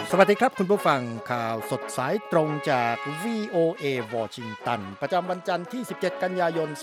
สวัสดีครับคุณผู้ฟังข่าวสดสายตรงจาก VOA วอชิงตันประจำวันจันทร์ที่17กันยายน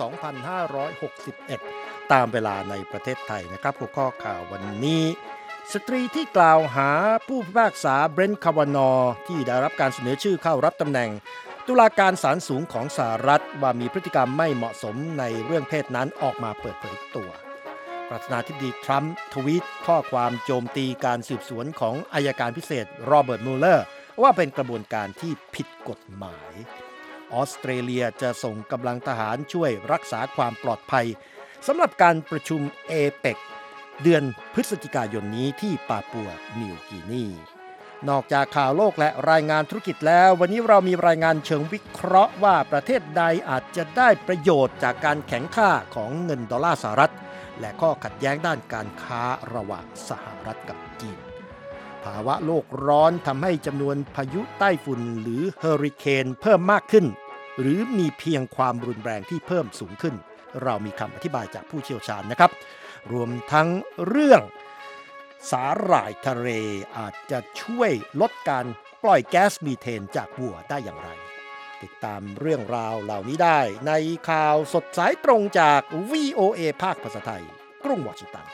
2561ตามเวลาในประเทศไทยนะครับหัวข้อข่าววันนี้สตรีที่กล่าวหาผู้พิพากษาเบรนท์คาวานอที่ได้รับการเสนอชื่อเข้ารับตำแหน่งตุลาการศาลสูงของสหรัฐว่ามีพฤติกรรมไม่เหมาะสมในเรื่องเพศนั้นออกมาเปิดเผยตัวประธานาธิบดีทรัมป์ทวีตข้อความโจมตีการสืบสวนของอัยการพิเศษโรเบิร์ตมูลเลอร์ว่าเป็นกระบวนการที่ผิดกฎหมายออสเตรเลียจะส่งกำลังทหารช่วยรักษาความปลอดภัยสำหรับการประชุมเอเปกเดือนพฤศจิกายนนี้ที่ปาปัวนิวกินีนอกจากข่าวโลกและรายงานธุรกิจแล้ววันนี้เรามีรายงานเชิงวิเคราะห์ว่าประเทศใดอาจจะได้ประโยชน์จากการแข็งค่าของเงินดอลลาร์สหรัฐและข้อขัดแย้งด้านการค้าระหว่างสหรัฐกับจีนภาวะโลกร้อนทำให้จำนวนพายุใต้ฝุ่นหรือเฮอริเคนเพิ่มมากขึ้นหรือมีเพียงความรุนแรงที่เพิ่มสูงขึ้นเรามีคำอธิบายจากผู้เชี่ยวชาญนะครับรวมทั้งเรื่องสาหร่ายทะเลอาจจะช่วยลดการปล่อยแก๊สมีเทนจากวัวได้อย่างไรติดตามเรื่องราวเหล่านี้ได้ในข่าวสดสายตรงจาก VOA ภาคภาษาไทยกรุงวอชิงตัน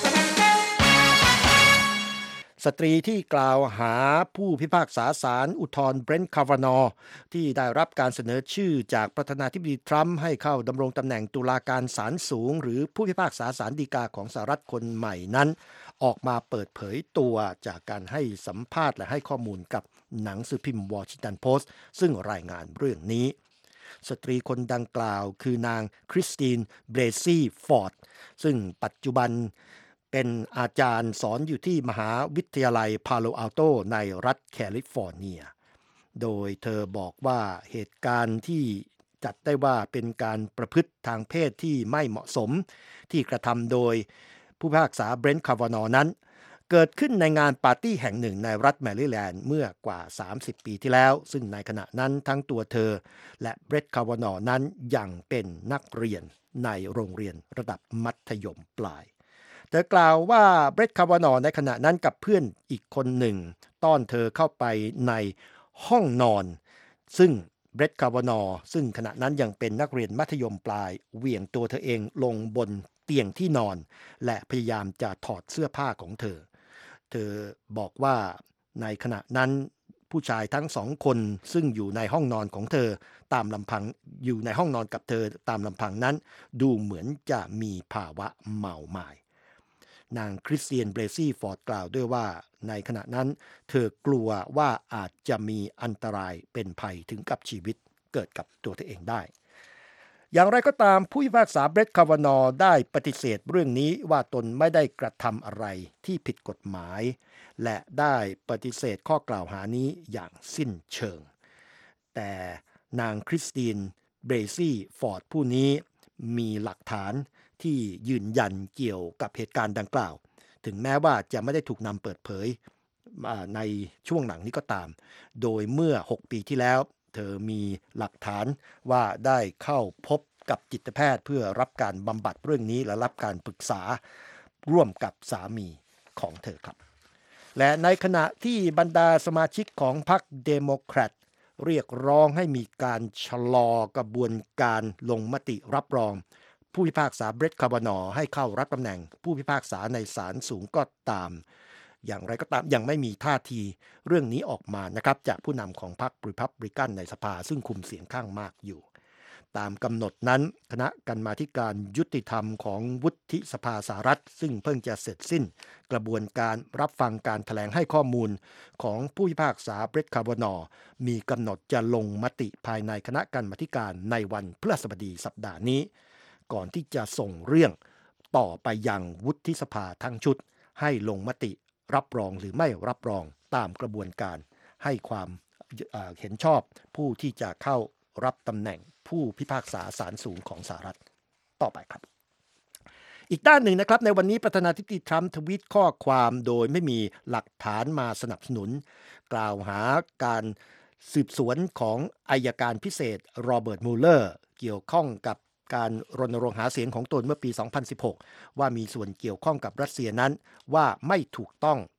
สตรีที่กล่าวหาผู้พิพากษาศาลอุทธรณ์เบรนท์คาวานอที่ได้รับการเสนอชื่อจากประธานาธิบดีทรัมป์ให้เข้าดำรงตำแหน่งตุลาการศาลสูงหรือผู้พิพากษาศาลฎีกาของสหรัฐคนใหม่นั้นออกมาเปิดเผยตัวจากการให้สัมภาษณ์และให้ข้อมูลกับหนังสือพิมพ์วอชิงตันโพสต์ซึ่งรายงานเรื่องนี้สตรีคนดังกล่าวคือนางคริสตินเบรซี่ฟอร์ดซึ่งปัจจุบันเป็นอาจารย์สอนอยู่ที่มหาวิทยาลัยพาโลอัลโตในรัฐแคลิฟอร์เนียโดยเธอบอกว่าเหตุการณ์ที่จัดได้ว่าเป็นการประพฤติทางเพศที่ไม่เหมาะสมที่กระทำโดยผู้พิพากษาเบรนท์คาวานอนั้นเกิดขึ้นในงานปาร์ตี้แห่งหนึ่งในรัฐแมริแลนด์เมื่อกว่า30ปีที่แล้วซึ่งในขณะนั้นทั้งตัวเธอและเบรนท์คาวานอนั้นยังเป็นนักเรียนในโรงเรียนระดับมัธยมปลายเธอกล่าวว่าเบรนท์คาวานอในขณะนั้นกับเพื่อนอีกคนหนึ่งต้อนเธอเข้าไปในห้องนอนซึ่งเบรนท์คาวานอซึ่งขณะนั้นยังเป็นนักเรียนมัธยมปลายเหวี่ยงตัวเธอเองลงบนเตียงที่นอนและพยายามจะถอดเสื้อผ้าของเธอบอกว่าในขณะนั้นผู้ชายทั้งสองคนซึ่งอยู่ในห้องนอนของเธอตามลำพังอยู่ในห้องนอนกับเธอตามลำพังนั้นดูเหมือนจะมีภาวะเมาหมายนางคริสเตียนเบรซี่ฟอร์ดกล่าวด้วยว่าในขณะนั้นเธอกลัวว่าอาจจะมีอันตรายเป็นภัยถึงกับชีวิตเกิดกับตัวเธอเองได้อย่างไรก็ตามผู้พิพากษาเบรนท์คาวานอได้ปฏิเสธเรื่องนี้ว่าตนไม่ได้กระทำอะไรที่ผิดกฎหมายและได้ปฏิเสธข้อกล่าวหานี้อย่างสิ้นเชิงแต่นางคริสตินเบรซี่ฟอร์ดผู้นี้มีหลักฐานที่ยืนยันเกี่ยวกับเหตุการณ์ดังกล่าวถึงแม้ว่าจะไม่ได้ถูกนำเปิดเผยในช่วงหลังนี้ก็ตามโดยเมื่อ6ปีที่แล้วเธอมีหลักฐานว่าได้เข้าพบกับจิตแพทย์เพื่อรับการบำบัดเรื่องนี้และรับการปรึกษาร่วมกับสามีของเธอครับและในขณะที่บรรดาสมาชิกของพรรคเดโมแครตเรียกร้องให้มีการชะลอกระบวนการลงมติรับรองผู้พิพากษาเบรนท์คาวานอให้เข้ารับตำแหน่งผู้พิพากษาในศาลสูงก็ตามอย่างไรก็ตามยังไม่มีท่าทีเรื่องนี้ออกมานะครับจากผู้นำของพรรครีพับลิกันในสภาซึ่งคุมเสียงข้างมากอยู่ตามกำหนดนั้นคณะกรรมาธิการยุติธรรมของวุฒิสภาสหรัฐซึ่งเพิ่งจะเสร็จสิ้นกระบวนการรับฟังการแถลงให้ข้อมูลของผู้พิพากษาเบรนท์คาวานอมีกำหนดจะลงมติภายในคณะกรรมาธิการในวันพฤหัสบดีสัปดาห์นี้ก่อนที่จะส่งเรื่องต่อไปยังวุฒิสภาทั้งชุดให้ลงมติรับรองหรือไม่รับรองตามกระบวนการให้ความเห็นชอบผู้ที่จะเข้ารับตำแหน่งผู้พิพากษาศาลสูงของสหรัฐต่อไปครับอีกด้านหนึ่งนะครับในวันนี้ประธานาธิบดีทรัมป์ทวีตข้อความโดยไม่มีหลักฐานมาสนับสนุนกล่าวหาการสืบสวนของอัยการพิเศษโรเบิร์ตมูลเลอร์เกี่ยวข้องกับการรณรงค์หาเสียงของตนเมื่อปี 2016 ว่ามีส่วนเกี่ยวข้องกับรัสเซียนั้นว่าไม่ถูกต้อง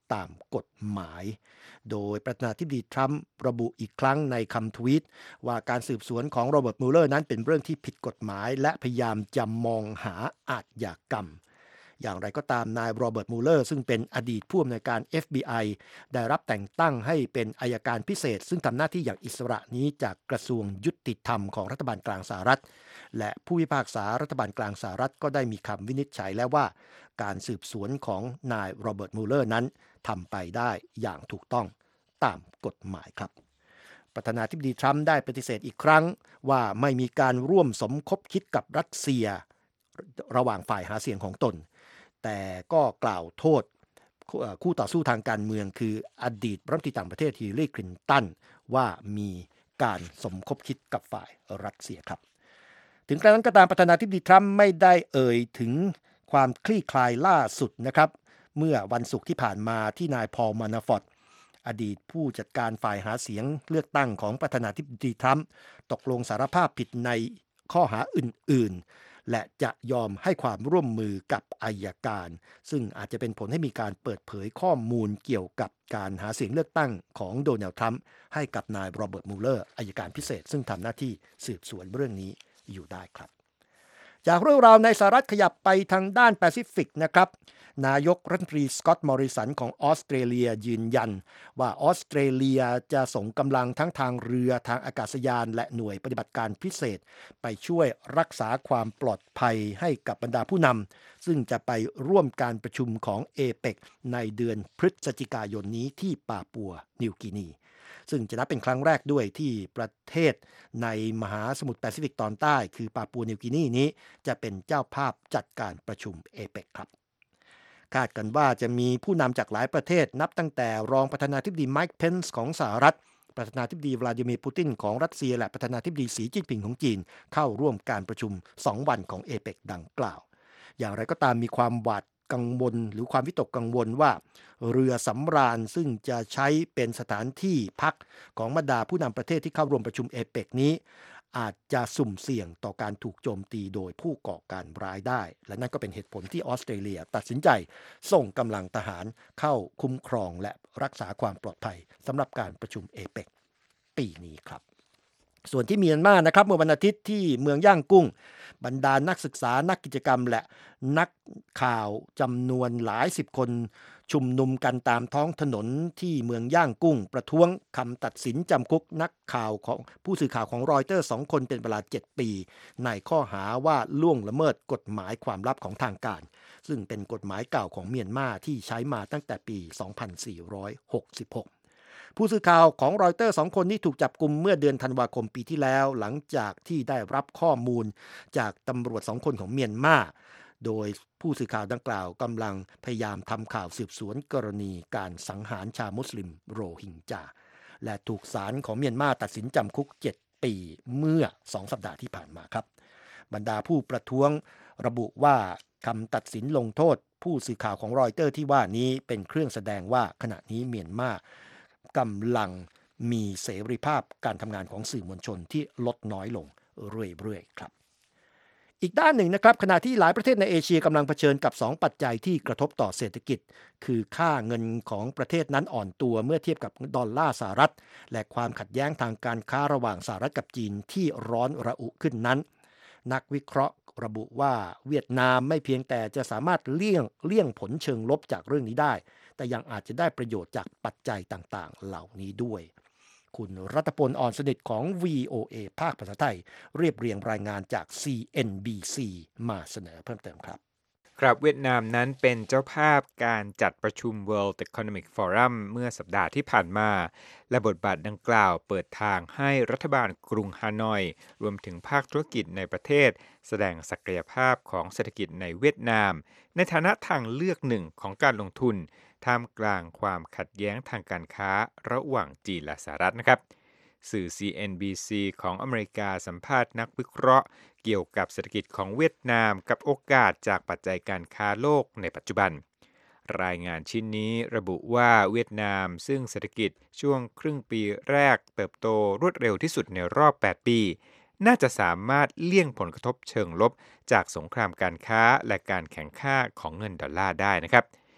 ตามกฎหมายโดยประธานาธิบดีทรัมป์ระบุอีกครั้งในคำทวีตว่าการสืบสวนของโรเบิร์ตมูเลอร์นั้นเป็นเรื่องที่ผิดกฎหมายและพยายามจะมองหาอาชญากรรมอย่างไรก็ตามนายโรเบิร์ตมูเลอร์ซึ่งเป็นอดีตผู้อำนวยการ FBI ได้รับแต่งตั้งให้เป็นอัยการพิเศษซึ่งทำหน้าที่อย่างอิสระนี้จากกระทรวงยุติธรรมของรัฐบาลกลางสหรัฐและผู้พิพากษารัฐบาลกลางสหรัฐก็ได้มีคำวินิจฉัยแล้วว่าการสืบสวนของนายโรเบิร์ตมูเลอร์นั้นทำไปได้อย่างถูกต้องตามกฎหมายครับประธานาธิบดีทรัมป์ได้ปฏิเสธอีกครั้งว่าไม่มีการร่วมสมคบคิดกับรัสเซียระหว่างฝ่ายหาเสียงของตนแต่ก็กล่าวโทษคู่ต่อสู้ทางการเมืองคืออดีตรัฐมนตรีต่างประเทศฮิลลารีคลินตันว่ามีการสมคบคิดกับฝ่ายรัสเซียครับถึงกระนั้นก็ตามประธานาธิบดีทรัมป์ไม่ได้เอ่ยถึงความคลี่คลายล่าสุดนะครับเมื่อวันศุกร์ที่ผ่านมาที่นายพอล มานาฟอร์ตอดีตผู้จัดการฝ่ายหาเสียงเลือกตั้งของประธานาธิบดีทรัมป์ตกลงสารภาพผิดในข้อหาอื่นๆและจะยอมให้ความร่วมมือกับอัยการซึ่งอาจจะเป็นผลให้มีการเปิดเผยข้อมูลเกี่ยวกับการหาเสียงเลือกตั้งของโดนัลด์ทรัมป์ให้กับนายโรเบิร์ตมูเลอร์อัยการพิเศษซึ่งทำหน้าที่สืบสวนเรื่องนี้อยู่ได้ครับจากเรื่องราวในสหรัฐขยับไปทางด้านแปซิฟิกนะครับนายกรัฐมนตรีสก็อตต์ มอริสันของออสเตรเลียยืนยันว่าออสเตรเลียจะส่งกำลังทั้งทางเรือทางอากาศยานและหน่วยปฏิบัติการพิเศษไปช่วยรักษาความปลอดภัยให้กับบรรดาผู้นำซึ่งจะไปร่วมการประชุมของเอเปกในเดือนพฤศจิกายนนี้ที่ปาปัวนิวกินีซึ่งจะนับเป็นครั้งแรกด้วยที่ประเทศในมหาสมุทรแปซิฟิกตอนใต้คือปาปัวนิวกินีนี้จะเป็นเจ้าภาพจัดการประชุมเอเปกครับคาดกันว่าจะมีผู้นำจากหลายประเทศนับตั้งแต่รองประธานาธิบดีไมค์เพนซ์ของสหรัฐประธานาธิบดีวลาดิเมียร์ปูตินของรัสเซียและประธานาธิบดีสีจิ้นผิงของจีนเข้าร่วมการประชุม2วันของเอเปกดังกล่าวอย่างไรก็ตามมีความหวาดกังวลหรือความวิตกกังวลว่าเรือสำราญซึ่งจะใช้เป็นสถานที่พักของบรรดาผู้นำประเทศที่เข้าร่วมประชุมเอเปกนี้อาจจะสุ่มเสี่ยงต่อการถูกโจมตีโดยผู้ก่อการร้ายได้และนั่นก็เป็นเหตุผลที่ออสเตรเลียตัดสินใจส่งกำลังทหารเข้าคุ้มครองและรักษาความปลอดภัยสำหรับการประชุมเอเปกปีนี้ครับส่วนที่เมียนมานะครับเมื่อวันอาทิตย์ที่เมืองย่างกุ้งบรรดานักศึกษานักกิจกรรมและนักข่าวจำนวนหลายสิบคนชุมนุมกันตามท้องถนนที่เมืองย่างกุ้งประท้วงคำตัดสินจำคุกนักข่าวของผู้สื่อข่าวของรอยเตอร์2คนเป็นเวลา7ปีในข้อหาว่าล่วงละเมิดกฎหมายความลับของทางการซึ่งเป็นกฎหมายเก่าของเมียนมาที่ใช้มาตั้งแต่ปี 2466ผู้สื่อข่าวของรอยเตอร์2คนนี้ถูกจับกุมเมื่อเดือนธันวาคมปีที่แล้วหลังจากที่ได้รับข้อมูลจากตำรวจ2คนของเมียนมาโดยผู้สื่อข่าวดังกล่าวกำลังพยายามทำข่าวสืบสวนกรณีการสังหารชาวมุสลิมโรฮิงญาและถูกศาลของเมียนมาตัดสินจำคุก7ปีเมื่อ2สัปดาห์ที่ผ่านมาครับบรรดาผู้ประท้วงระบุว่าคำตัดสินลงโทษผู้สื่อข่าวของรอยเตอร์ที่ว่านี้เป็นเครื่องแสดงว่าขณะนี้เมียนมากำลังมีเสรีภาพการทำงานของสื่อมวลชนที่ลดน้อยลงเรื่อยๆครับอีกด้านหนึ่งนะครับขณะที่หลายประเทศในเอเชียกำลังเผชิญกับ2ปัจจัยที่กระทบต่อเศรษฐกิจคือค่าเงินของประเทศนั้นอ่อนตัวเมื่อเทียบกับดอลลาร์สหรัฐและความขัดแย้งทางการค้าระหว่างสหรัฐกับจีนที่ร้อนระอุขึ้นนั้นนักวิเคราะห์ระบุว่าเวียดนามไม่เพียงแต่จะสามารถเลี่ยงผลเชิงลบจากเรื่องนี้ได้แต่ยังอาจจะได้ประโยชน์จากปัจจัยต่างๆเหล่านี้ด้วยคุณรัตพล อ่อนสนิทของ VOA ภาคภาษาไทยเรียบเรียงรายงานจาก CNBC มาเสนอเพิ่มเติมครับครับเวียดนามนั้นเป็นเจ้าภาพการจัดประชุม World Economic Forum เมื่อสัปดาห์ที่ผ่านมาและบทบาทดังกล่าวเปิดทางให้รัฐบาลกรุงฮานอยรวมถึงภาคธุรกิจในประเทศแสดงศักยภาพของเศรษฐกิจในเวียดนามในฐานะทางเลือกหนึ่งของการลงทุนท่ามกลางความขัดแย้งทางการค้าระหว่างจีนและสหรัฐนะครับสื่อ CNBC ของอเมริกาสัมภาษณ์นักวิเคราะห์เกี่ยวกับเศรษฐกิจของเวียดนามกับโอกาสจากปัจจัยการค้าโลกในปัจจุบันรายงานชิ้นนี้ระบุว่าเวียดนามซึ่งเศรษฐกิจช่วงครึ่งปีแรกเติบโตรวดเร็วที่สุดในรอบ8ปีน่าจะสามารถเลี่ยงผลกระทบเชิงลบจากสงครามการค้าและการแข่งข้าของเงินดอลลาร์ได้นะครับ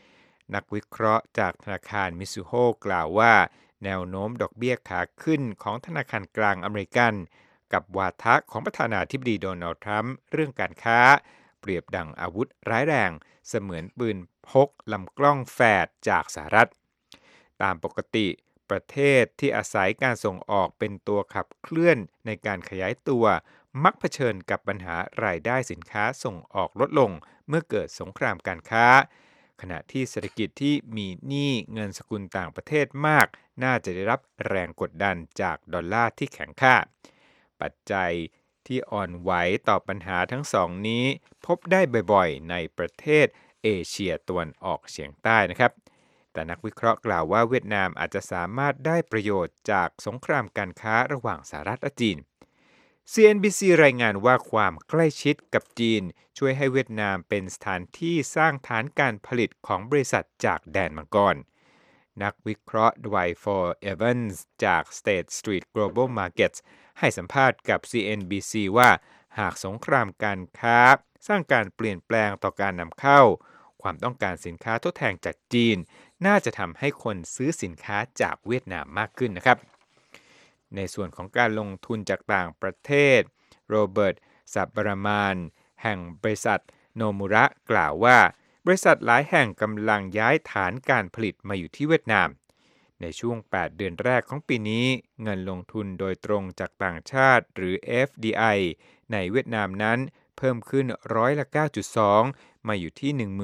นักวิเคราะห์จากธนาคารมิซูโฮกล่าวว่าแนวโน้มดอกเบี้ยขาขึ้นของธนาคารกลางอเมริกันกับวาทะของประธานาธิบดีโดนัลด์ทรัมป์เรื่องการค้าเปรียบดังอาวุธร้ายแรงเสมือนปืนพกลำกล้องแฝดจากสหรัฐตามปกติประเทศที่อาศัยการส่งออกเป็นตัวขับเคลื่อนในการขยายตัวมักเผชิญกับปัญหารายได้สินค้าส่งออกลดลงเมื่อเกิดสงครามการค้าขณะที่เศรษฐกิจที่มีหนี้เงินสกุลต่างประเทศมากน่าจะได้รับแรงกดดันจากดอลลาร์ที่แข็งค่าปัจจัยที่อ่อนไหวต่อปัญหาทั้งสองนี้พบได้บ่อยๆในประเทศเอเชียตะวันออกเฉียงใต้นะครับแต่นักวิเคราะห์กล่าวว่าเวียดนามอาจจะสามารถได้ประโยชน์จากสงครามการค้าระหว่างสหรัฐและจีน CNBC รายงานว่าความใกล้ชิดกับจีนช่วยให้เวียดนามเป็นสถานที่สร้างฐานการผลิตของบริษัทจากแดนมังกรนักวิเคราะห์ไดวายฟอร์เอเวนส์จาก State Street Global Markets ให้สัมภาษณ์กับ CNBC ว่าหากสงครามการค้าสร้างการเปลี่ยนแปลงต่อการนำเข้าความต้องการสินค้าทดแทนจากจีนน่าจะทำให้คนซื้อสินค้าจากเวียดนามมากขึ้นนะครับในส่วนของการลงทุนจากต่างประเทศโรเบิร์ตสับบรามานแห่งบริษัทโนมุระกล่าวว่าบริษัทหลายแห่งกำลังย้ายฐานการผลิตมาอยู่ที่เวียดนามในช่วง8เดือนแรกของปีนี้เงินลงทุนโดยตรงจากต่างชาติหรือ FDI ในเวียดนามนั้นเพิ่มขึ้นร้อยละ 9.2 มาอยู่ที่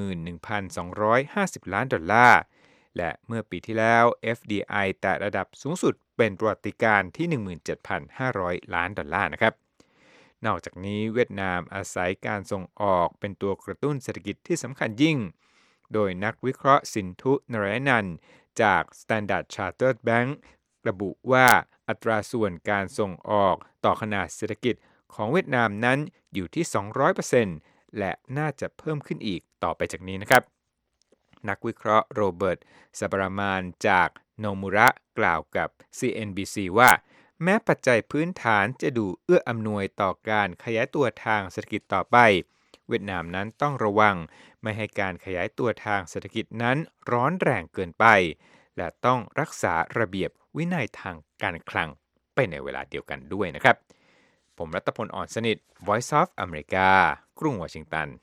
11,250 ล้านดอลลาร์และเมื่อปีที่แล้ว FDI แตะระดับสูงสุดเป็นประวัติการณ์ที่ 17,500 ล้านดอลลาร์นะครับนอกจากนี้เวียดนามอาศัยการส่งออกเป็นตัวกระตุ้นเศรษฐกิจที่สำคัญยิ่งโดยนักวิเคราะห์สินธุนรายนันท์จาก Standard Chartered Bank ระบุว่าอัตราส่วนการส่งออกต่อขนาดเศรษฐกิจของเวียดนามนั้นอยู่ที่ 200% และน่าจะเพิ่มขึ้นอีกต่อไปจากนี้นะครับนักวิเคราะห์โรเบิร์ตซาบรามานจากโนมุระกล่าวกับ CNBC ว่าแม้ปัจจัยพื้นฐานจะดูเอื้ออำนวยต่อการขยายตัวทางเศรษฐกิจต่อไปเวียดนามนั้นต้องระวังไม่ให้การขยายตัวทางเศรษฐกิจนั้นร้อนแรงเกินไปและต้องรักษาระเบียบวินัยทางการคลังไปในเวลาเดียวกันด้วยนะครับผมรัตพล อ่อนสนิท Voice of America กรุงวอชิงตัน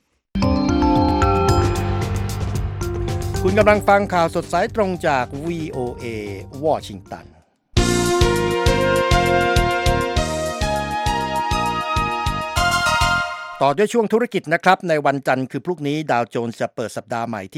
คุณกำลังฟังข่าวสดสายตรงจาก VOA วอชิงตันต่อด้วยช่วงธุรกิจนะครับในวันจันทร์คือพรุ่งนี้ดาวโจนส์จะเปิดสัปดาห์ใหม่ที่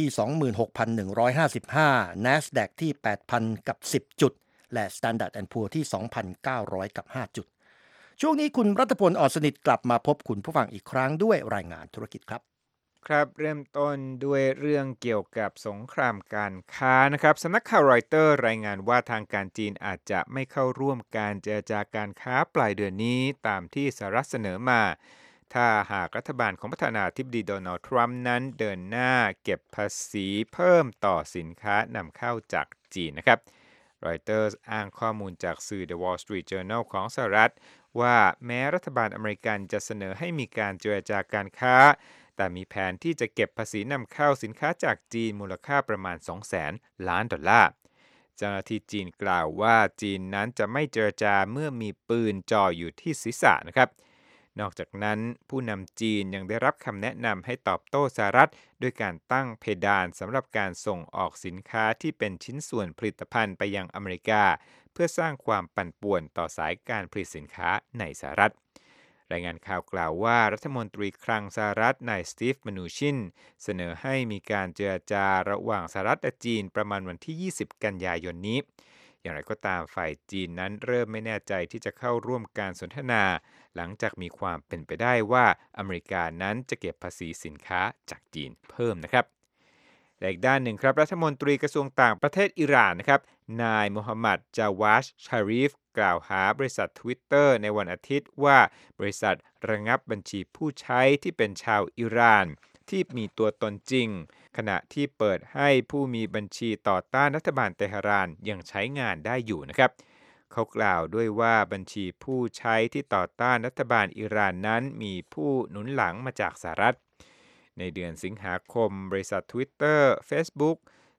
26,155 NASDAQ ที่ 8,000 กับ 10 จุดและ Standard & Poor's ที่ 2,900 กับ 5 จุดช่วงนี้คุณรัตพล อ่อนสนิทกลับมาพบคุณผู้ฟังอีกครั้งด้วยรายงานธุรกิจครับครับเริ่มต้นด้วยเรื่องเกี่ยวกับสงครามการค้านะครับสำนักข่าวรอยเตอร์รายงานว่าทางการจีนอาจจะไม่เข้าร่วมการเจรจาการค้าปลายเดือนนี้ตามที่สหรัฐเสนอมาถ้าหากรัฐบาลของประธานาธิบดีโดนัลด์ทรัมป์นั้นเดินหน้าเก็บภาษีเพิ่มต่อสินค้านำเข้าจากจีนนะครับรอยเตอร์อ้างข้อมูลจากสื่อ The Wall Street Journal ของสหรัฐว่าแม้รัฐบาลอเมริกันจะเสนอให้มีการเจรจาการค้าแต่มีแผนที่จะเก็บภาษีนำเข้าสินค้าจากจีนมูลค่าประมาณ 200,000 ล้านดอลลาร์เจ้าหน้าที่จีนกล่าวว่าจีนนั้นจะไม่เจรจาเมื่อมีปืนจ่ออยู่ที่ศีรษะนะครับนอกจากนั้นผู้นำจีนยังได้รับคำแนะนำให้ตอบโต้สหรัฐด้วยการตั้งเพดานสำหรับการส่งออกสินค้าที่เป็นชิ้นส่วนผลิตภัณฑ์ไปยังอเมริกาเพื่อสร้างความปั่นป่วนต่อสายการผลิตสินค้าในสหรัฐรายงานข่าวกล่าวว่ารัฐมนตรีคลังสหรัฐนายสตีฟ มนูชินเสนอให้มีการเจรจาระหว่างสหรัฐและจีนประมาณวันที่ 20 กันยายนนี้อย่างไรก็ตามฝ่ายจีนนั้นเริ่มไม่แน่ใจที่จะเข้าร่วมการสนทนาหลังจากมีความเป็นไปได้ว่าอเมริกานั้นจะเก็บภาษีสินค้าจากจีนเพิ่มนะครับและอีกด้านหนึ่งครับรัฐมนตรีกระทรวงต่างประเทศอิหร่านนะครับนายโมฮัมหมัดจาวาชชารีฟกล่าวหาบริษัท Twitter ในวันอาทิตย์ว่าบริษัทระงับบัญชีผู้ใช้ที่เป็นชาวอิหร่านที่มีตัวตนจริงขณะที่เปิดให้ผู้มีบัญชีต่อต้านรัฐบาลเตหะรานยังใช้งานได้อยู่นะครับเขากล่าวด้วยว่าบัญชีผู้ใช้ที่ต่อต้านรัฐบาลอิหร่านนั้นมีผู้หนุนหลังมาจากสหรัฐในเดือนสิงหาคมบริษัท Twitter Facebook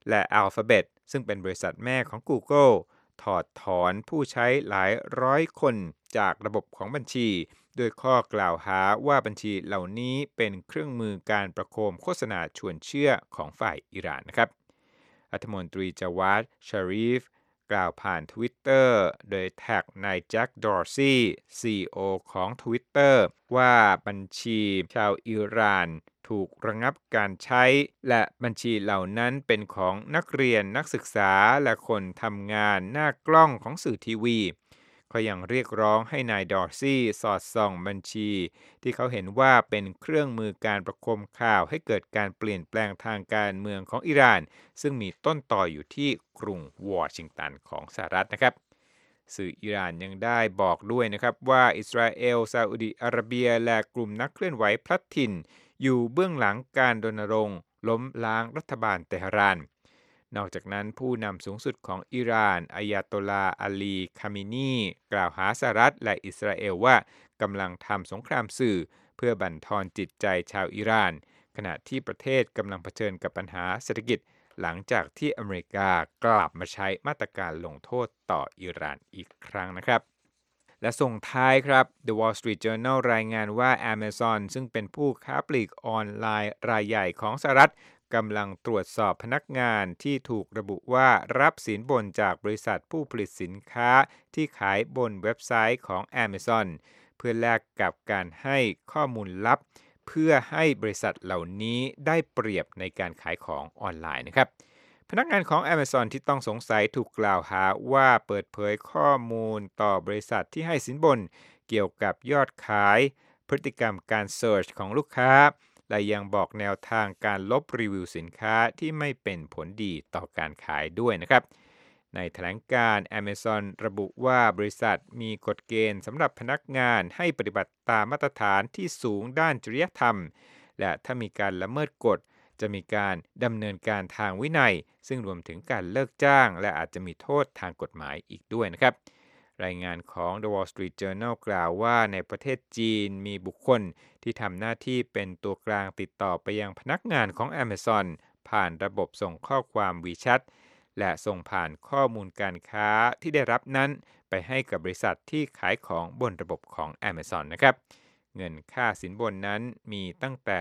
และ Alphabet ซึ่งเป็นบริษัทแม่ของ Google ถอดถอนผู้ใช้หลายร้อยคนจากระบบของบัญชีโดยข้อกล่าวหาว่าบัญชีเหล่านี้เป็นเครื่องมือการประโคมโฆษณาชวนเชื่อของฝ่ายอิหร่านนะครับรัฐมนตรีจาวาด ชารีฟกล่าวผ่าน Twitter โดยแท็กนายแจ็ค ดอร์ซี่ CEO ของ Twitter ว่าบัญชีชาวอิหร่านถูกระงับการใช้และบัญชีเหล่านั้นเป็นของนักเรียนนักศึกษาและคนทำงานหน้ากล้องของสื่อทีวีเขายังเรียกร้องให้นายดอร์ซี่สอดส่องบัญชีที่เขาเห็นว่าเป็นเครื่องมือการประโคมข่าวให้เกิดการเปลี่ยนแปลงทางการเมืองของอิหร่านซึ่งมีต้นต่ออยู่ที่กรุงวอชิงตันของสหรัฐนะครับสื่ออิหร่านยังได้บอกด้วยนะครับว่าอิสราเอลซาอุดิอาระเบียและกลุ่มนักเคลื่อนไหวพลัดถิ่นอยู่เบื้องหลังการรณรงค์ล้มล้างรัฐบาลเตหะรานนอกจากนั้นผู้นำสูงสุดของอิหร่านอายาโตลาอาลี คามินีกล่าวหาสหรัฐและอิสราเอลว่ากำลังทำสงครามสื่อเพื่อบั่นทอนจิตใจชาวอิหร่านขณะที่ประเทศกำลังเผชิญกับปัญหาเศรษฐกิจหลังจากที่อเมริกากลับมาใช้มาตรการลงโทษต่ออิหร่านอีกครั้งนะครับและส่งท้ายครับ The Wall Street Journal รายงานว่า Amazon ซึ่งเป็นผู้ค้าปลีกออนไลน์รายใหญ่ของสหรัฐกำลังตรวจสอบพนักงานที่ถูกระบุว่ารับสินบนจากบริษัทผู้ผลิตสินค้าที่ขายบนเว็บไซต์ของ Amazon เพื่อแลกกับการให้ข้อมูลลับเพื่อให้บริษัทเหล่านี้ได้เปรียบในการขายของออนไลน์นะครับพนักงานของ Amazon ที่ต้องสงสัยถูกกล่าวหาว่าเปิดเผยข้อมูลต่อบริษัทที่ให้สินบนเกี่ยวกับยอดขายพฤติกรรมการเสิร์ชของลูกค้าและยังบอกแนวทางการลบรีวิวสินค้าที่ไม่เป็นผลดีต่อการขายด้วยนะครับในแถลงการณ์ Amazon ระบุว่าบริษัทมีกฎเกณฑ์สำหรับพนักงานให้ปฏิบัติตามมาตรฐานที่สูงด้านจริยธรรมและถ้ามีการละเมิดกฎจะมีการดำเนินการทางวินัยซึ่งรวมถึงการเลิกจ้างและอาจจะมีโทษทางกฎหมายอีกด้วยนะครับรายงานของ The Wall Street Journal กล่าวว่าในประเทศจีนมีบุคคลที่ทำหน้าที่เป็นตัวกลางติดต่อไปยังพนักงานของ Amazon ผ่านระบบส่งข้อความ WeChat และส่งผ่านข้อมูลการค้าที่ได้รับนั้นไปให้กับบริษัทที่ขายของบนระบบของ Amazon นะครับเงินค่าสินบนนั้นมีตั้งแต่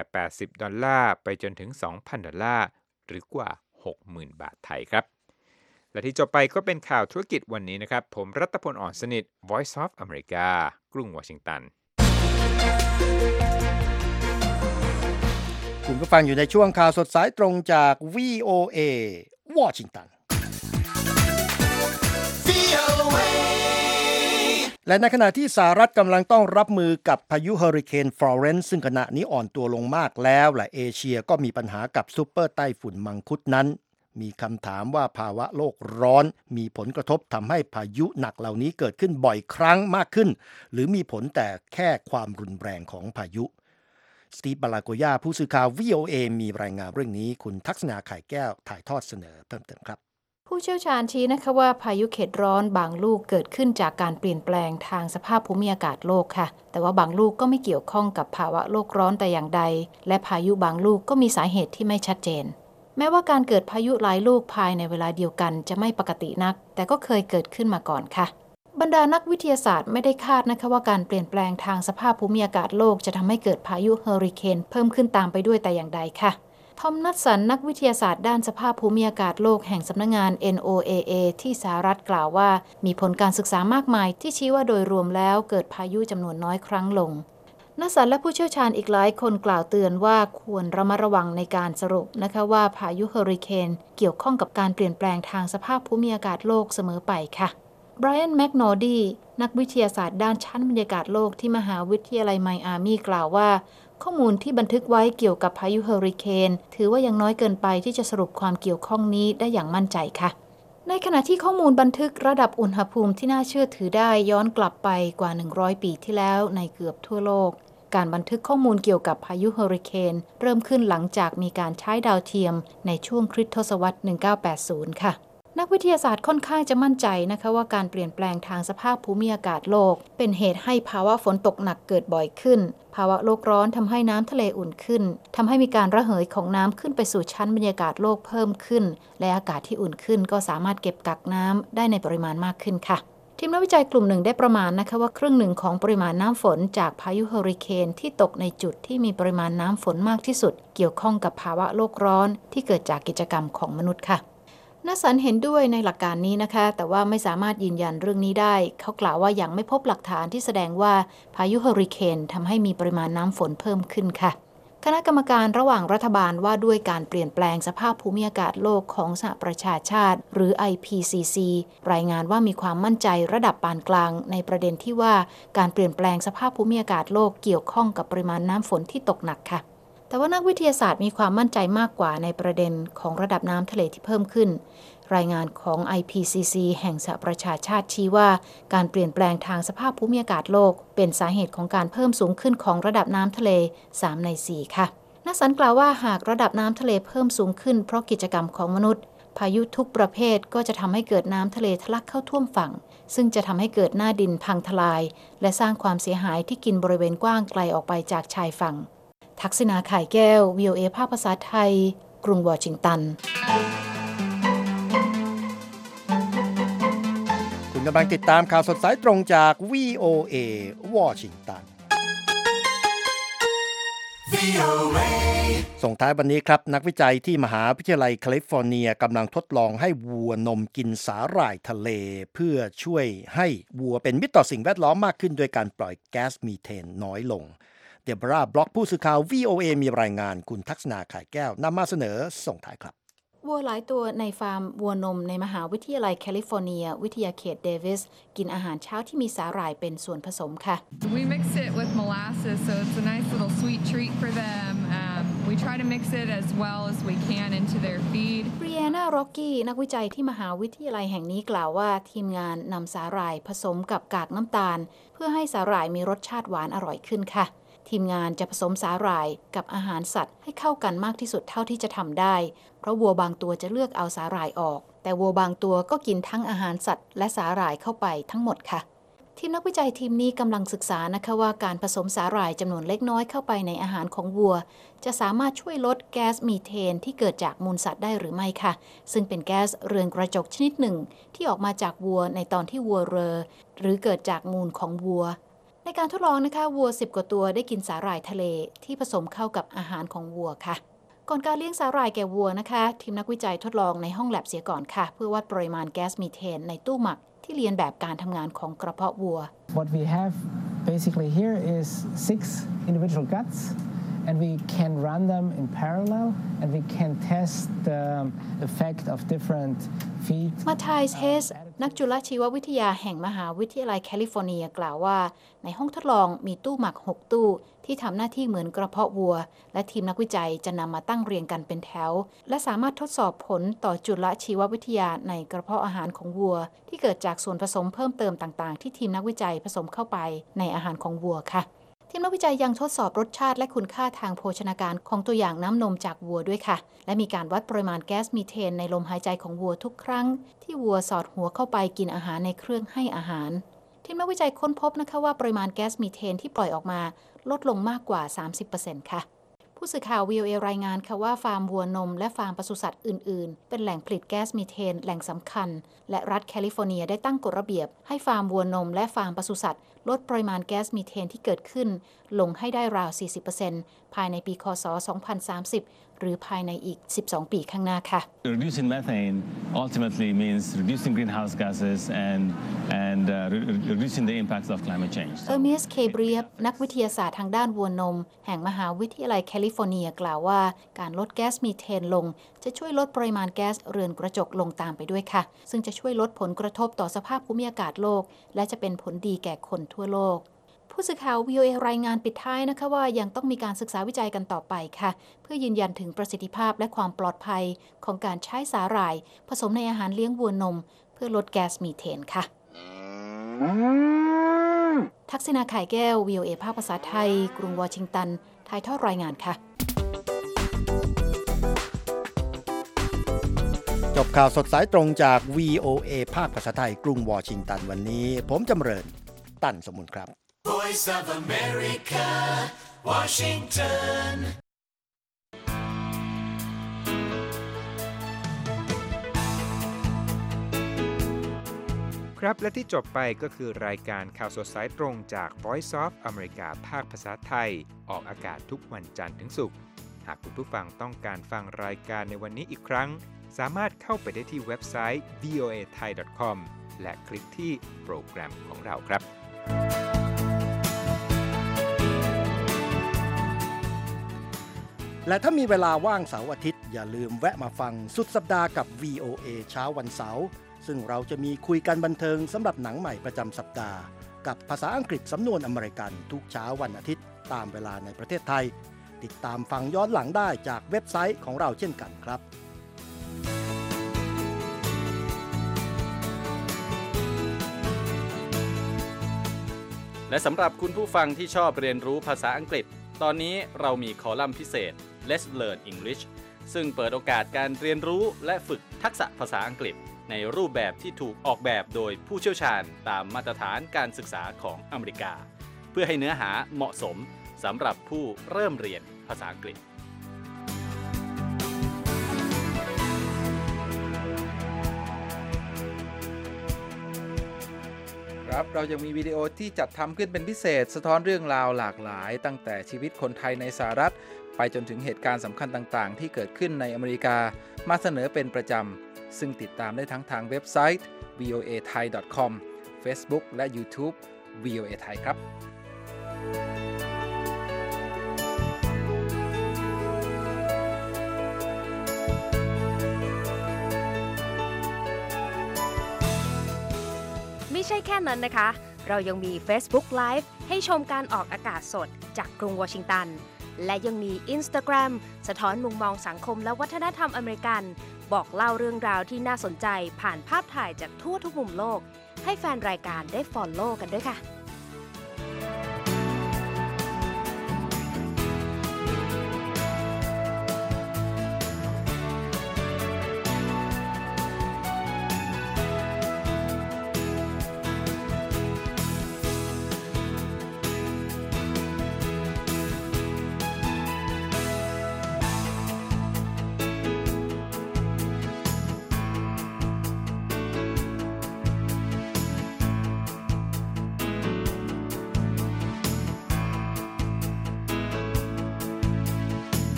$80ไปจนถึง$2,000หรือกว่า 60,000 บาทไทยครับและที่จบไปก็เป็นข่าวธุรกิจวันนี้นะครับผมรัตพล อ่อนสนิท Voice of America กรุงวอชิงตันคุณผู้ฟังอยู่ในช่วงข่าวสดสายตรงจาก VOA วอชิงตันและในขณะที่สหรัฐกำลังต้องรับมือกับพายุเฮอริเคนฟลอเรนซ์ซึ่งขณะนี้อ่อนตัวลงมากแล้วและเอเชียก็มีปัญหากับซุปเปอร์ไต้ฝุ่นมังคุดนั้นมีคำถามว่าภาวะโลกร้อนมีผลกระทบทำให้พายุหนักเหล่านี้เกิดขึ้นบ่อยครั้งมากขึ้นหรือมีผลแต่แค่ความรุนแรงของพายุสตีฟ บาลาโกยาผู้สื่อข่าว VOA มีรายงานเรื่องนี้คุณทักษณา ไข่แก้วถ่ายทอดเสนอเพิ่มเติมครับผู้เชี่ยวชาญชี้นะคะว่าพายุเขตร้อนบางลูกเกิดขึ้นจากการเปลี่ยนแปลงทางสภาพภูมิอากาศโลกค่ะแต่ว่าบางลูกก็ไม่เกี่ยวข้องกับภาวะโลกร้อนแต่อย่างใดและพายุบางลูกก็มีสาเหตุที่ไม่ชัดเจนแม้ว่าการเกิดพายุหลายลูกภายในเวลาเดียวกันจะไม่ปกตินักแต่ก็เคยเกิดขึ้นมาก่อนค่ะบรรดานักวิทยาศาสตร์ไม่ได้คาดนะคะว่าการเปลี่ยนแปลงทางสภาพภูมิอากาศโลกจะทำให้เกิดพายุเฮอริเคนเพิ่มขึ้นตามไปด้วยแต่อย่างใดค่ะทอม นัทสันนักวิทยาศาสตร์ด้านสภาพภูมิอากาศโลกแห่งสำนักงาน NOAA ที่สหรัฐกล่าวว่ามีผลการศึกษามากมายที่ชี้ว่าโดยรวมแล้วเกิดพายุจำนวนน้อยครั้งลงนักสันและผู้เชี่ยวชาญอีกหลายคนกล่าวเตือนว่าควรระมัดระวังในการสรุปนะคะว่าพายุเฮอริเคนเกี่ยวข้องกับการเปลี่ยนแปลงทางสภาพภูมิอากาศโลกเสมอไปค่ะไบรอัน แมคนอร์ดีนักวิทยาศาสตร์ด้านชั้นบรรยากาศโลกที่มหาวิทยาลัยไมอามีกล่าวว่าข้อมูลที่บันทึกไว้เกี่ยวกับพายุเฮอริเคนถือว่ายังน้อยเกินไปที่จะสรุปความเกี่ยวข้องนี้ได้อย่างมั่นใจค่ะในขณะที่ข้อมูลบันทึกระดับอุณหภูมิที่น่าเชื่อถือได้ย้อนกลับไปกว่า100ปีที่แล้วในเกือบทั่วโลกการบันทึกข้อมูลเกี่ยวกับพายุเฮอริเคนเริ่มขึ้นหลังจากมีการใช้ดาวเทียมในช่วงคริสตศตวรรษ 1980 ค่ะนักวิทยาศาสตร์ค่อนข้างจะมั่นใจนะคะว่าการเปลี่ยนแปลงทางสภาพภูมิอากาศโลกเป็นเหตุให้ภาวะฝนตกหนักเกิดบ่อยขึ้นภาวะโลกร้อนทำให้น้ำทะเลอุ่นขึ้นทำให้มีการระเหยของน้ำขึ้นไปสู่ชั้นบรรยากาศโลกเพิ่มขึ้นและอากาศที่อุ่นขึ้นก็สามารถเก็บกักน้ำได้ในปริมาณมากขึ้นค่ะทีมนักวิจัยกลุ่มหนึ่งได้ประมาณนะคะว่าครึ่งหนึ่งของปริมาณน้ำฝนจากพายุเฮอริเคนที่ตกในจุดที่มีปริมาณน้ำฝนมากที่สุดเกี่ยวข้องกับภาวะโลกร้อนที่เกิดจากกิจกรรมของมนุษย์ค่ะนัสสันเห็นด้วยในหลักการนี้นะคะแต่ว่าไม่สามารถยืนยันเรื่องนี้ได้เขากล่าวว่ายังไม่พบหลักฐานที่แสดงว่าพายุเฮอริเคนทำให้มีปริมาณน้ำฝนเพิ่มขึ้นค่ะคณะกรรมการระหว่างรัฐบาลว่าด้วยการเปลี่ยนแปลงสภาพภูมิอากาศโลกของสหประชาชาติหรือ IPCC รายงานว่ามีความมั่นใจระดับปานกลางในประเด็นที่ว่าการเปลี่ยนแปลงสภาพภูมิอากาศโลกเกี่ยวข้องกับปริมาณน้ำฝนที่ตกหนักค่ะแต่ว่านักวิทยาศาสตร์มีความมั่นใจมากกว่าในประเด็นของระดับน้ำทะเลที่เพิ่มขึ้นรายงานของ IPCC แห่งสหประชาชาติชี้ว่าการเปลี่ยนแปลงทางสภาพภูมิอากาศโลกเป็นสาเหตุของการเพิ่มสูงขึ้นของระดับน้ำทะเล3ใน4ค่ะนักสันกล่าวว่าหากระดับน้ำทะเลเพิ่มสูงขึ้นเพราะกิจกรรมของมนุษย์พายุทุกประเภทก็จะทำให้เกิดน้ำทะเลทะลักเข้าท่วมฝั่งซึ่งจะทำให้เกิดหน้าดินพังทลายและสร้างความเสียหายที่กินบริเวณกว้างไกลออกไปจากชายฝั่งทักษิณา ข่ายแก้ว VOA ภาคภาษาไทยกรุงวอชิงตันคุณกำลังติดตามข่าวสดสายตรงจาก VOA วอชิงตันส่งท้ายวันนี้ครับนักวิจัยที่มหาวิทยาลัยแคลิฟอร์เนียกำลังทดลองให้วัวนมกินสาหร่ายทะเลเพื่อช่วยให้วัวเป็นมิตรต่อสิ่งแวดล้อมมากขึ้นโดยการปล่อยแก๊สมีเทนน้อยลงเดบราบล็อกผู้สื่อข่าว VOA มีรายงานคุณทักษณา ข่ายแก้วนำมาเสนอส่งท้ายครับวัวหลายตัวในฟาร์มวัวนมในมหาวิทยาลัยแคลิฟอร์เนียวิทยาเขตเดวิสกินอาหารเช้าที่มีสาหร่ายเป็นส่วนผสมค่ะ We mix it with molasses so it's a nice little sweet treat for them. We try to mix it as well as we can into their feed. Brianna Rocky นักวิจัยที่มหาวิทยาลัยแห่งนี้กล่าวว่าทีมงานนำสาหร่ายผสมกับกากน้ำตาลเพื่อให้สาหร่ายมีรสชาติหวานอร่อยขึ้นค่ะทีมงานจะผสมสาหร่ายกับอาหารสัตว์ให้เข้ากันมากที่สุดเท่าที่จะทำได้เพราะวัวบางตัวจะเลือกเอาสาหร่ายออกแต่วัวบางตัวก็กินทั้งอาหารสัตว์และสาหร่ายเข้าไปทั้งหมดค่ะทีมนักวิจัยทีมนี้กำลังศึกษานะคะว่าการผสมสาหร่ายจำนวนเล็กน้อยเข้าไปในอาหารของวัวจะสามารถช่วยลดแก๊สมีเทนที่เกิดจากมูลสัตว์ได้หรือไม่ค่ะซึ่งเป็นแก๊สเรือนกระจกชนิดหนึ่งที่ออกมาจากวัวในตอนที่วัวเรอหรือเกิดจากมูลของวัวในการทดลองนะคะวัว10 กว่าตัวได้กินสาหร่ายทะเลที่ผสมเข้ากับอาหารของวัวค่ะก่อนการเลี้ยงสาหร่ายแก่วัวนะคะทีมนักวิจัยทดลองในห้องแลบเสียก่อนค่ะเพื่อวัดปริมาณแก๊สมีเทนในตู้หมักที่เรียนแบบการทำงานของกระเพาะวัว What we have basically here is 6 individual guts and we can run them in parallel and we can test the effect of different feed มาไทส์เฮสนักจุลชีววิทยาแห่งมหาวิทยาลัยแคลิฟอร์เนียกล่าวว่าในห้องทดลองมีตู้หมัก6ตู้ที่ทำหน้าที่เหมือนกระเพาะวัวและทีมนักวิจัยจะนำมาตั้งเรียงกันเป็นแถวและสามารถทดสอบผลต่อจุลชีววิทยาในกระเพาะอาหารของวัวที่เกิดจากส่วนผสมเพิ่มเติมต่างๆที่ทีมนักวิจัยผสมเข้าไปในอาหารของวัวค่ะทีมนักวิจัยยังทดสอบรสชาติและคุณค่าทางโภชนาการของตัวอย่างน้ำนมจากวัวด้วยค่ะและมีการวัดปริมาณแก๊สมีเทนในลมหายใจของวัวทุกครั้งที่วัวสอดหัวเข้าไปกินอาหารในเครื่องให้อาหารทีมนักวิจัยค้นพบนะคะว่าปริมาณแก๊สมีเทนที่ปล่อยออกมาลดลงมากกว่า 30% ค่ะผู้สื่อข่าว VOA รายงานค่ะว่าฟาร์มวัวนมและฟาร์มปศุสัตว์อื่นๆเป็นแหล่งผลิตแก๊สมีเทนแหล่งสำคัญและรัฐแคลิฟอร์เนียได้ตั้งกฎระเบียบให้ฟาร์มวัวนมและฟาร์มปศุสัตว์ลดปริมาณแก๊สมีเทนที่เกิดขึ้นลงให้ได้ราว 40% ภายในปีคศ 2030 หรือภายในอีก 12 ปีข้างหน้าค่ะ Reducing methane ultimately means reducing greenhouse gases and reducing the impacts of climate change. เออร์เมียส เคเบรียบนักวิทยาศาสตร์ทางด้านวัวนมแห่งมหาวิทยาลัยแคลิฟอร์เนียกล่าวว่าการลดแก๊สมีเทนลงจะช่วยลดปริมาณแก๊สเรือนกระจกลงตามไปด้วยค่ะซึ่งจะช่วยลดผลกระทบต่อสภาพภูมิอากาศโลกและจะเป็นผลดีแก่คนทั่วโลกผู้สื่อข่าว VOA รายงานปิดท้ายนะคะว่ายังต้องมีการศึกษาวิจัยกันต่อไปค่ะเพื่อยืนยันถึงประสิทธิภาพและความปลอดภัยของการใช้สาหร่ายผสมในอาหารเลี้ยงวัวนมเพื่อลดแก๊สมีเทนค่ะทักษิณา ข่ายแก้ว VOA ภาคภาษาไทยกรุงวอชิงตันถ่ายทอดรายงานค่ะจบข่าวสดสายตรงจาก VOA ภาคภาษาไทยกรุงวอชิงตันวันนี้ผมจำเริญตั้นสมุนครับ Voice of America Washington ครับและที่จบไปก็คือรายการข่าวสดสายตรงจาก Voice of America ภาคภาษาไทยออกอากาศทุกวันจันทร์ถึงศุกร์หากคุณผู้ฟังต้องการฟังรายการในวันนี้อีกครั้งสามารถเข้าไปได้ที่เว็บไซต์ voathai.com และคลิกที่โปรแกรมของเราครับและถ้ามีเวลาว่างเสาร์อาทิตย์อย่าลืมแวะมาฟังสุดสัปดาห์กับ VOA เช้าวันเสาร์ซึ่งเราจะมีคุยกันบันเทิงสำหรับหนังใหม่ประจำสัปดาห์กับภาษาอังกฤษสำนวนอเมริกันทุกเช้าวันอาทิตย์ตามเวลาในประเทศไทยติดตามฟังย้อนหลังได้จากเว็บไซต์ของเราเช่นกันครับและสำหรับคุณผู้ฟังที่ชอบเรียนรู้ภาษาอังกฤษตอนนี้เรามีคอลัมน์พิเศษ Let's Learn English ซึ่งเปิดโอกาสการเรียนรู้และฝึกทักษะภาษาอังกฤษในรูปแบบที่ถูกออกแบบโดยผู้เชี่ยวชาญตามมาตรฐานการศึกษาของอเมริกาเพื่อให้เนื้อหาเหมาะสมสำหรับผู้เริ่มเรียนภาษาอังกฤษครับเรายังมีวิดีโอที่จัดทำขึ้นเป็นพิเศษสะท้อนเรื่องราวหลากหลายตั้งแต่ชีวิตคนไทยในสหรัฐไปจนถึงเหตุการณ์สำคัญต่างๆที่เกิดขึ้นในอเมริกามาเสนอเป็นประจำซึ่งติดตามได้ทั้งทางเว็บไซต์ voathai.com Facebook และ YouTube VOA Thai ครับไม่ใช่แค่นั้นนะคะเรายังมี Facebook Live ให้ชมการออกอากาศสดจากกรุงวอชิงตันและยังมี Instagram สะท้อนมุมมองสังคมและวัฒนธรรมอเมริกันบอกเล่าเรื่องราวที่น่าสนใจผ่านภาพถ่ายจากทั่วทุกมุมโลกให้แฟนรายการได้ follow กันด้วยค่ะ